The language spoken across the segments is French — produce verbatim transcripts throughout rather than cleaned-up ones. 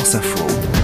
France Info.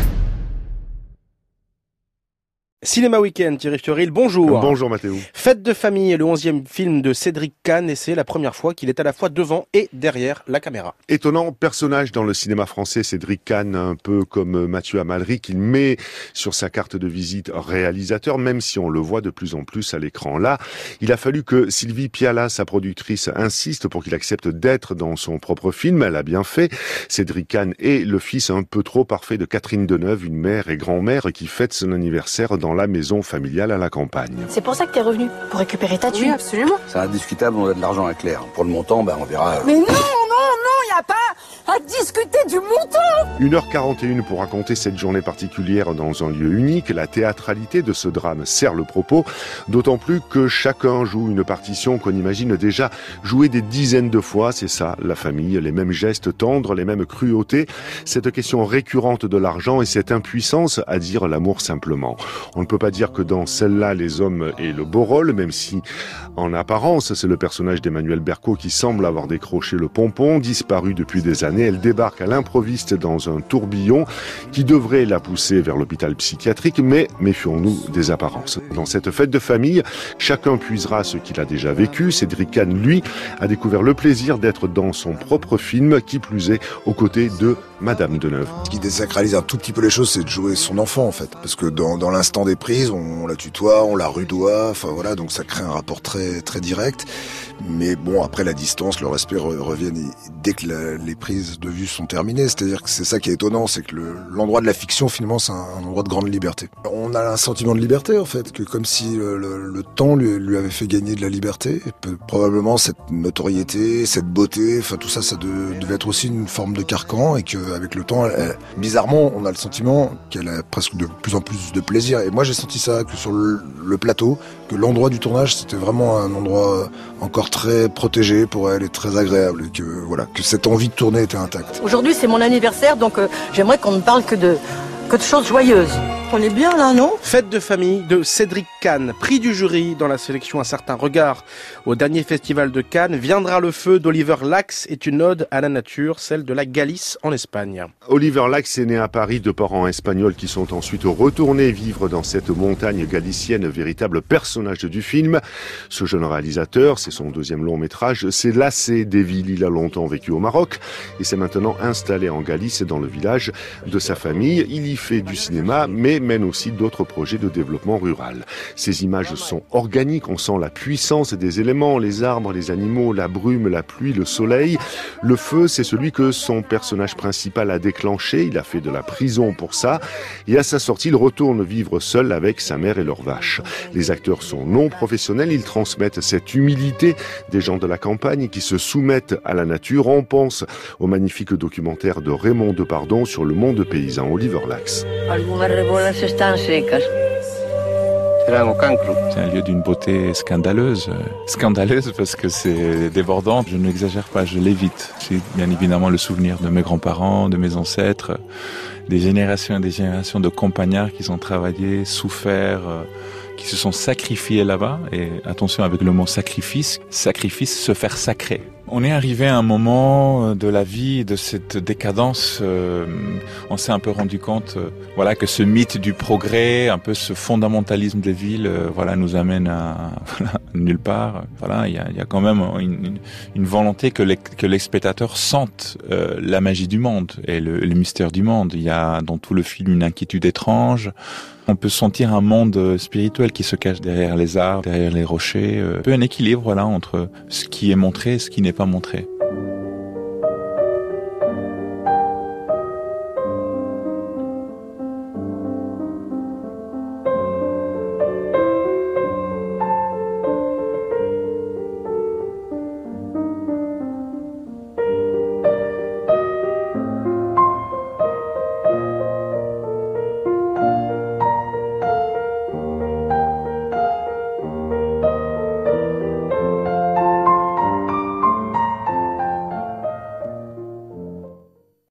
Cinéma Week-end, Thierry Fioril, bonjour. Bonjour Mathéo. Fête de famille est le onzième film de Cédric Kahn et c'est la première fois qu'il est à la fois devant et derrière la caméra. Étonnant personnage dans le cinéma français, Cédric Kahn, un peu comme Mathieu Amalric, il met sur sa carte de visite réalisateur, même si on le voit de plus en plus à l'écran. Là, il a fallu que Sylvie Piala, sa productrice, insiste pour qu'il accepte d'être dans son propre film. Elle a bien fait. Cédric Kahn est le fils un peu trop parfait de Catherine Deneuve, une mère et grand-mère qui fête son anniversaire dans la maison familiale à la campagne. C'est pour ça que t'es revenu, pour récupérer ta thune. Oui, absolument. C'est indiscutable, on a de l'argent à Claire. Pour le montant, ben on verra. Mais non, non, non, il n'y a pas à discuter du montant. une heure quarante et une pour raconter cette journée particulière dans un lieu unique. La théâtralité de ce drame sert le propos, d'autant plus que chacun joue une partition qu'on imagine déjà jouer des dizaines de fois. C'est ça, la famille, les mêmes gestes tendres, les mêmes cruautés, cette question récurrente de l'argent et cette impuissance à dire l'amour simplement. On ne peut pas dire que dans celle-là, les hommes aient le beau rôle, même si, en apparence, c'est le personnage d'Emmanuelle Berco qui semble avoir décroché le pompon. Disparue depuis des années, elle débarque à l'improviste dans un tourbillon qui devrait la pousser vers l'hôpital psychiatrique, mais méfions-nous des apparences. Dans cette fête de famille, chacun puisera ce qu'il a déjà vécu. Cédric Kahn, lui, a découvert le plaisir d'être dans son propre film, qui plus est, aux côtés de Madame Deneuve. Ce qui désacralise un tout petit peu les choses, c'est de jouer son enfant, en fait. Parce que dans, dans l'instant des prises, on, on la tutoie, on la rudoie, enfin voilà, donc ça crée un rapport très, très direct. Mais bon, après la distance, le respect re, reviennent dès que la, les prises de vue sont terminées. C'est-à-dire que c'est ça qui est étonnant, c'est que le, l'endroit de la fiction, finalement, c'est un, un endroit de grande liberté. On a un sentiment de liberté, en fait, que comme si le, le, le temps lui, lui avait fait gagner de la liberté. Peu, probablement cette notoriété, cette beauté, enfin tout ça, ça de, devait être aussi une forme de carcan, et qu'avec le temps, elle, elle, bizarrement, on a le sentiment qu'elle a presque de plus en plus de plaisir. Et moi, j'ai senti ça que sur le, le plateau, que l'endroit du tournage, c'était vraiment un endroit encore très protégé pour elle et très agréable, et que voilà, que cette envie de tourner était intacte. Aujourd'hui, c'est mon anniversaire, donc euh, j'aimerais qu'on ne parle que de, que de choses joyeuses. On est bien là, non ? Fête de famille de Cédric Kahn, prix du jury dans la sélection Un certain regard au dernier festival de Cannes. Viendra le feu d'Oliver Lacks est une ode à la nature, celle de la Galice en Espagne. Oliver Lacks est né à Paris de parents espagnols qui sont ensuite retournés vivre dans cette montagne galicienne, véritable personnage du film. Ce jeune réalisateur, c'est son deuxième long métrage, s'est lassé des villes. Il a longtemps vécu au Maroc et s'est maintenant installé en Galice dans le village de sa famille. Il y fait du cinéma, mais mène aussi d'autres projets de développement rural. Ces images sont organiques, on sent la puissance des éléments, les arbres, les animaux, la brume, la pluie, le soleil. Le feu, c'est celui que son personnage principal a déclenché, il a fait de la prison pour ça, et à sa sortie, il retourne vivre seul avec sa mère et leurs vaches. Les acteurs sont non professionnels, ils transmettent cette humilité des gens de la campagne qui se soumettent à la nature. On pense au magnifique documentaire de Raymond Depardon sur le monde paysan, Oliver Lacks. C'est un lieu d'une beauté scandaleuse. Scandaleuse parce que c'est débordant. Je n'exagère pas, je l'évite. C'est bien évidemment le souvenir de mes grands-parents, de mes ancêtres, des générations et des générations de campagnards qui ont travaillé, souffert, qui se sont sacrifiés là-bas. Et attention avec le mot sacrifice, sacrifice, se faire sacrer. On est arrivé à un moment de la vie, de cette décadence, euh, on s'est un peu rendu compte euh, voilà, que ce mythe du progrès, un peu ce fondamentalisme des villes, euh, voilà, nous amène à voilà, nulle part. Voilà, il y a, y a quand même une, une, une volonté que les, que les spectateurs sentent euh, la magie du monde et le, le mystère du monde. Il y a dans tout le film une inquiétude étrange. On peut sentir un monde spirituel qui se cache derrière les arbres, derrière les rochers. Un peu un équilibre voilà, entre ce qui est montré et ce qui n'est pas montré.